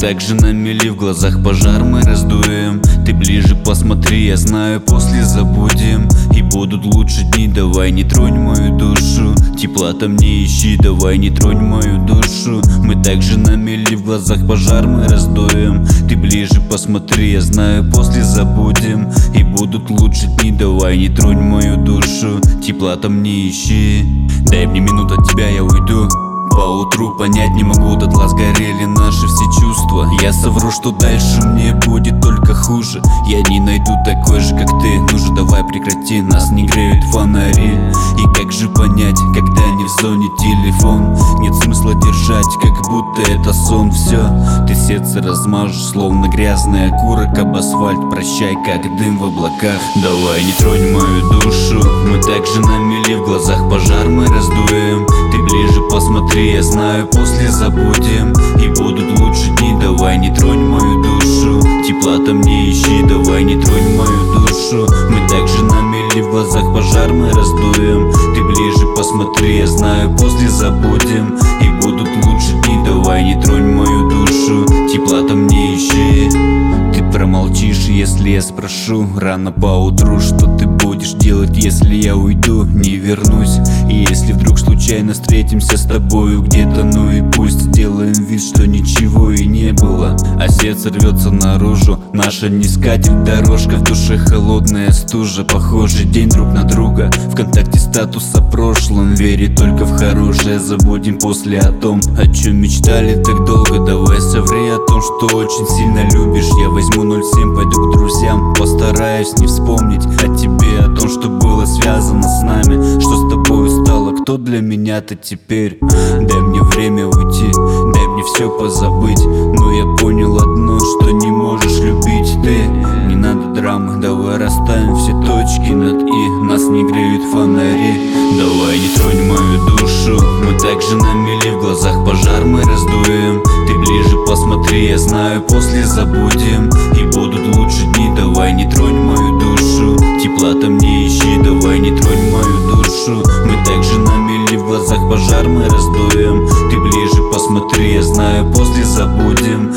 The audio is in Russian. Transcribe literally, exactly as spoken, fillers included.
так же на мели, в глазах пожар мы раздуем. Ты ближе посмотри, я знаю, после забудем. И будут лучше дни, давай не тронь мою душу. Тепла там не ищи, давай не тронь мою душу. Мы так же на мели, в глазах пожар мы раздуем. Ты ближе посмотри, я знаю, после забудем. И будут лучше дни, давай не тронь мою душу. Тепла там не ищи. Дай мне минуту, от тебя я уйду. Поутру понять не могу, дотла сгорели наши все чувства. Я совру, что дальше мне будет только хуже. Я не найду такой же, как ты. Ну же давай прекрати, нас не греют фонари. И как же понять, когда не в зоне телефон? Нет смысла держать, как будто это сон. Все, ты сердце размажешь, словно грязный окурок об асфальт. Прощай, как дым в облаках. Давай не тронь мою душу. Мы так же на мели, в глазах пожар мы раздуем. Ты ближе посмотри, я знаю, после забудем. И будут лучше дни, давай не тронь мою душу. Тепла там не ищи, давай не тронь мою душу. Мы так же на мели, в глазах пожар мы раздуем. Ты ближе посмотри, я знаю, после забудем. И будут лучше дни, давай не тронь мою душу. Тепла там не ищи. Ты промолчишь, если я спрошу рано поутру, что ты будешь делать, если я уйду, не вернусь. И если вдруг случайно встретимся с тобою где-то, ну и пусть сделаем вид, что ничего и не было. А сердце рвется наружу, наша не скатерть дорожка, в душе холодная стужа. Похожий день друг на друга, ВКонтакте статус о прошлом. Верить только в хорошее, забудем после о том, о чем мечтали так долго. Давай соври о том, что очень сильно любишь. Я возьму ноль семь, пойду к друзьям, постараюсь не вспомнить о тебе, о том, что было связано с нами, что с тобой стало, кто для меня-то теперь. Дай мне время уйти, дай мне все позабыть. Но я понял одно, что не можешь любить ты. Не надо драмы, давай расставим все точки над и. Нас не греют фонари. Давай не тронь мою душу. Мы так же на мели, в глазах пожар мы раздуем. Ты ближе посмотри, я знаю, после забудем. И будут лучше дни, давай не тронь мою душу. Тепла там не ищи, давай не тронь мою душу. Мы так же на мели, в глазах пожар мы раздуем. Ты ближе посмотри, я знаю, после забудем.